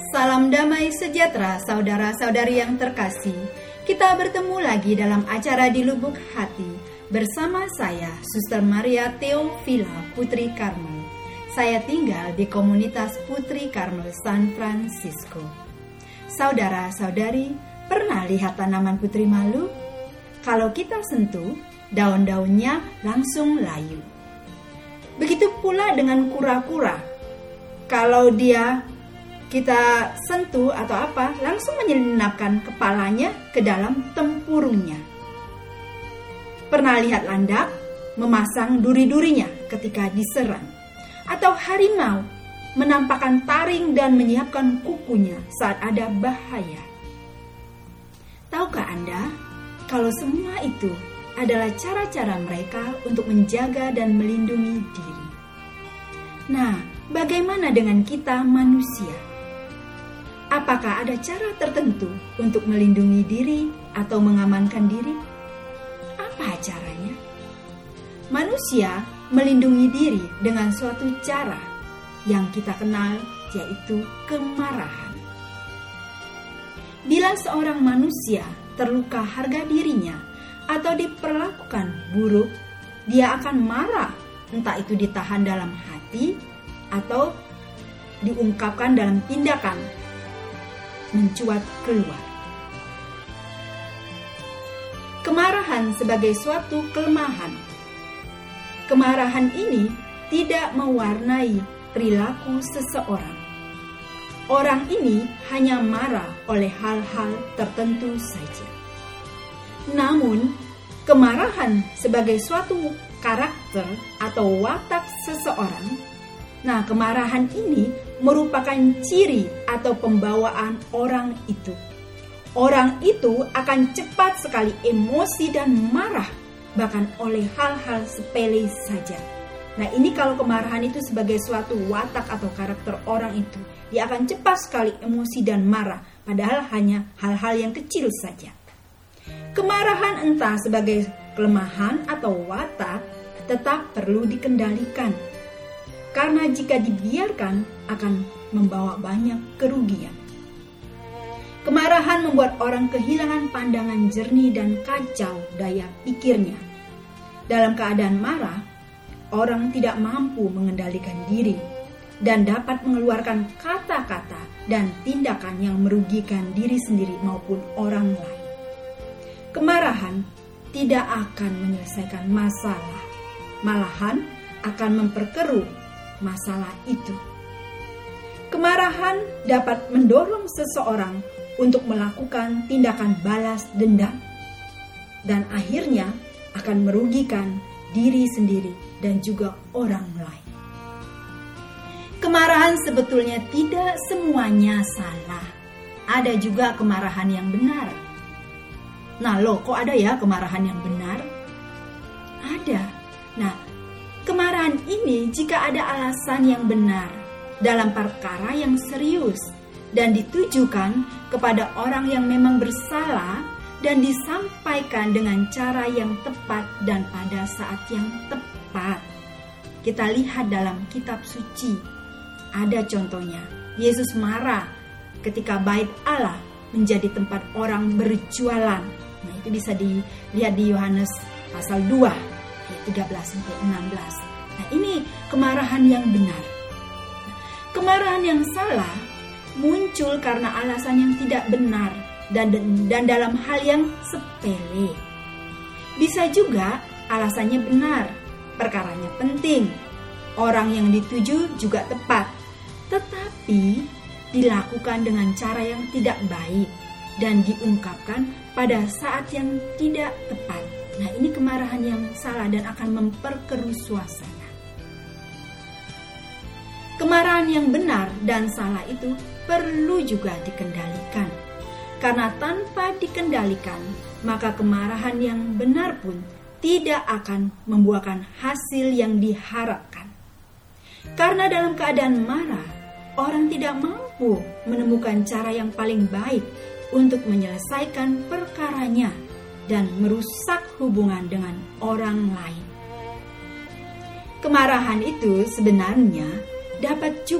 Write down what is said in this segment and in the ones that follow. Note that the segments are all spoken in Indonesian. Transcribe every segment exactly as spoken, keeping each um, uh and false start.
Salam damai sejahtera saudara-saudari yang terkasih. Kita bertemu lagi dalam acara Di Lubuk Hati bersama saya, Suster Maria Theophila Putri Karmel. Saya tinggal di komunitas Putri Karmel San Francisco. Saudara-saudari, pernah lihat tanaman putri malu? Kalau kita sentuh, daun-daunnya langsung layu. Begitu pula dengan kura-kura. Kalau dia kita sentuh atau apa, langsung menyelinapkan kepalanya ke dalam tempurungnya. Pernah lihat landak memasang duri-durinya ketika diserang, atau harimau menampakkan taring dan menyiapkan kukunya saat ada bahaya. Tahukah Anda kalau semua itu adalah cara-cara mereka untuk menjaga dan melindungi diri? Nah, bagaimana dengan kita manusia? Apakah ada cara tertentu untuk melindungi diri atau mengamankan diri? Apa caranya? Manusia melindungi diri dengan suatu cara yang kita kenal, yaitu kemarahan. Bila seorang manusia terluka harga dirinya atau diperlakukan buruk, dia akan marah, entah itu ditahan dalam hati atau diungkapkan dalam tindakan, mencuat keluar. Kemarahan sebagai suatu kelemahan. Kemarahan ini tidak mewarnai perilaku seseorang. Orang ini hanya marah oleh hal-hal tertentu saja. Namun, kemarahan sebagai suatu karakter atau watak seseorang, nah kemarahan ini merupakan ciri atau pembawaan orang itu. Orang itu akan cepat sekali emosi dan marah, bahkan oleh hal-hal sepele saja. Nah, ini kalau kemarahan itu sebagai suatu watak atau karakter orang itu, dia akan cepat sekali emosi dan marah, padahal hanya hal-hal yang kecil saja. Kemarahan entah sebagai kelemahan atau watak tetap perlu dikendalikan, karena jika dibiarkan akan membawa banyak kerugian. Kemarahan membuat orang kehilangan pandangan jernih dan kacau daya pikirnya. Dalam keadaan marah, orang tidak mampu mengendalikan diri dan dapat mengeluarkan kata-kata dan tindakan yang merugikan diri sendiri maupun orang lain. Kemarahan tidak akan menyelesaikan masalah, malahan akan memperkeruh masalah itu. Kemarahan dapat mendorong seseorang untuk melakukan tindakan balas dendam dan akhirnya akan merugikan diri sendiri dan juga orang lain. Kemarahan sebetulnya tidak semuanya salah. Ada juga kemarahan yang benar. Nah, loh, kok ada ya kemarahan yang benar? Ada. Nah, kemarahan ini jika ada alasan yang benar dalam perkara yang serius dan ditujukan kepada orang yang memang bersalah dan disampaikan dengan cara yang tepat dan pada saat yang tepat. Kita lihat dalam kitab suci, ada contohnya. Yesus marah ketika bait Allah menjadi tempat orang berjualan. Nah, itu bisa dilihat di Yohanes pasal dua, ayat tiga belas sampai enam belas. Nah, ini kemarahan yang benar. Kemarahan yang salah muncul karena alasan yang tidak benar dan, dan dalam hal yang sepele. Bisa juga alasannya benar, perkaranya penting, orang yang dituju juga tepat, tetapi dilakukan dengan cara yang tidak baik dan diungkapkan pada saat yang tidak tepat. Nah, ini kemarahan yang salah dan akan memperkeruh suasana. Kemarahan yang benar dan salah itu perlu juga dikendalikan. Karena tanpa dikendalikan, maka kemarahan yang benar pun tidak akan membuahkan hasil yang diharapkan. Karena dalam keadaan marah, orang tidak mampu menemukan cara yang paling baik untuk menyelesaikan perkaranya dan merusak hubungan dengan orang lain. Kemarahan itu sebenarnya dapat juga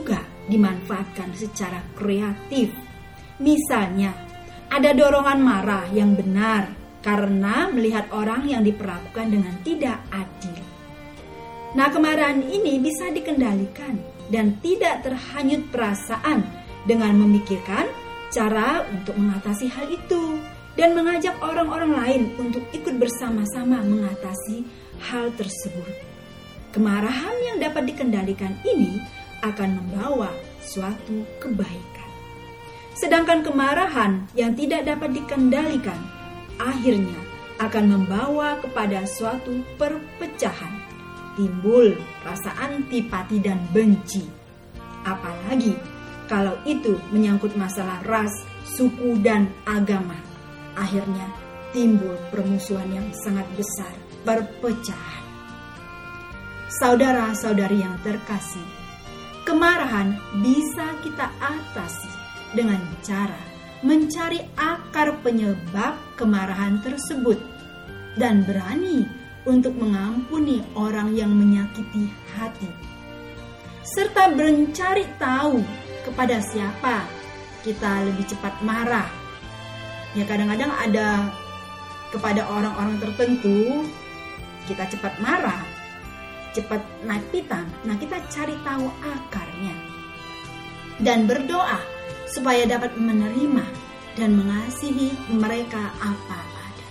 dimanfaatkan secara kreatif. Misalnya, ada dorongan marah yang benar karena melihat orang yang diperlakukan dengan tidak adil. Nah, kemarahan ini bisa dikendalikan dan tidak terhanyut perasaan dengan memikirkan cara untuk mengatasi hal itu dan mengajak orang-orang lain untuk ikut bersama-sama mengatasi hal tersebut. Kemarahan yang dapat dikendalikan ini akan membawa suatu kebaikan. Sedangkan kemarahan yang tidak dapat dikendalikan akhirnya akan membawa kepada suatu perpecahan. Timbul rasa antipati dan benci. Apalagi kalau itu menyangkut masalah ras, suku, dan agama. Akhirnya timbul permusuhan yang sangat besar, perpecahan. Saudara-saudari yang terkasih, kemarahan bisa kita atasi dengan cara mencari akar penyebab kemarahan tersebut dan berani untuk mengampuni orang yang menyakiti hati, serta mencari tahu kepada siapa kita lebih cepat marah. Ya, kadang-kadang ada kepada orang-orang tertentu kita cepat marah, cepat naik pitam. Nah, kita cari tahu akarnya dan berdoa supaya dapat menerima dan mengasihi mereka apa adanya.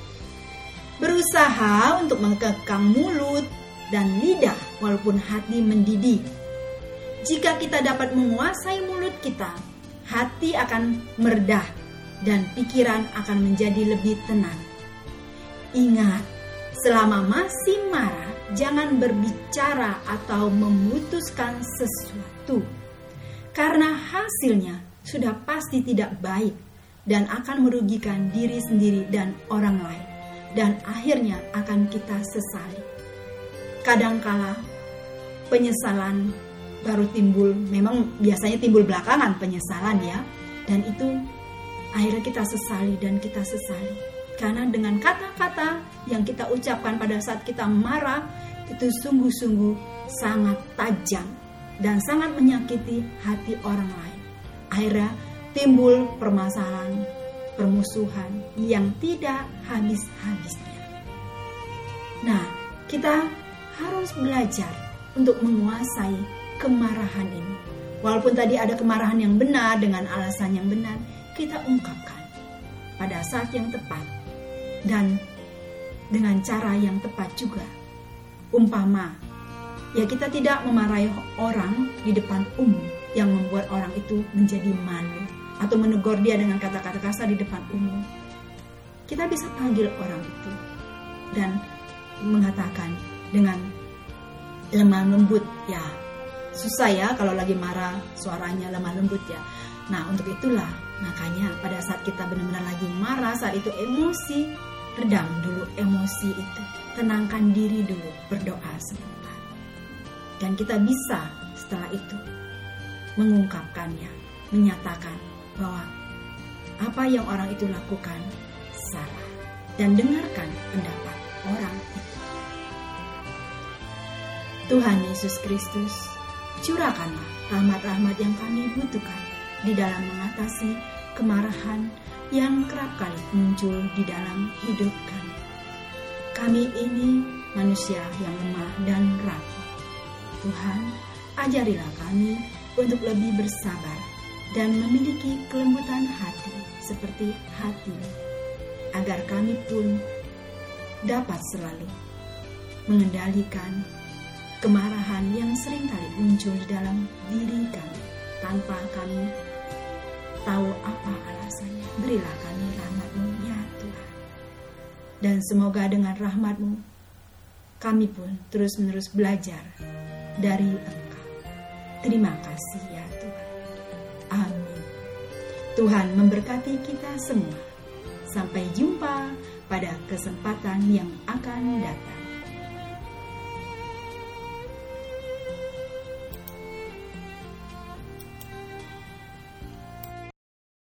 Berusaha untuk mengekang mulut dan lidah walaupun hati mendidih. Jika kita dapat menguasai mulut kita, hati akan meredah dan pikiran akan menjadi lebih tenang. Ingat, selama masih marah, jangan berbicara atau memutuskan sesuatu, karena hasilnya sudah pasti tidak baik dan akan merugikan diri sendiri dan orang lain, dan akhirnya akan kita sesali. Kadangkala penyesalan baru timbul, memang biasanya timbul belakangan penyesalan ya, dan itu akhirnya kita sesali dan kita sesali. Karena dengan kata-kata yang kita ucapkan pada saat kita marah itu sungguh-sungguh sangat tajam dan sangat menyakiti hati orang lain. Akhirnya timbul permasalahan, permusuhan yang tidak habis-habisnya. Nah, kita harus belajar untuk menguasai kemarahan ini. Walaupun tadi ada kemarahan yang benar dengan alasan yang benar, kita ungkapkan pada saat yang tepat dan dengan cara yang tepat juga. Umpama, ya kita tidak memarahi orang di depan umum yang membuat orang itu menjadi malu atau menegur dia dengan kata-kata kasar di depan umum. Kita bisa panggil orang itu dan mengatakan dengan lemah lembut, ya susah ya kalau lagi marah suaranya lemah lembut ya. Nah, untuk itulah makanya pada saat kita benar-benar lagi marah, saat itu emosi, redam dulu emosi itu, tenangkan diri dulu, berdoa sebentar, dan kita bisa setelah itu mengungkapkannya, menyatakan bahwa apa yang orang itu lakukan salah, dan dengarkan pendapat orang itu. Tuhan Yesus Kristus, curahkanlah rahmat-rahmat yang kami butuhkan di dalam mengatasi kemarahan yang kerap kali muncul di dalam hidup kami. Kami ini manusia yang lemah dan rapuh. Tuhan, ajarilah kami untuk lebih bersabar dan memiliki kelembutan hati seperti hati-Mu, agar kami pun dapat selalu mengendalikan kemarahan yang seringkali muncul di dalam diri kami tanpa kami tahu apa alasannya. Berilah kami rahmat-Mu ya Tuhan, dan semoga dengan rahmat-Mu kami pun terus-menerus belajar dari Engkau. Terima kasih ya Tuhan. Amin. Tuhan memberkati kita semua. Sampai jumpa pada kesempatan yang akan datang.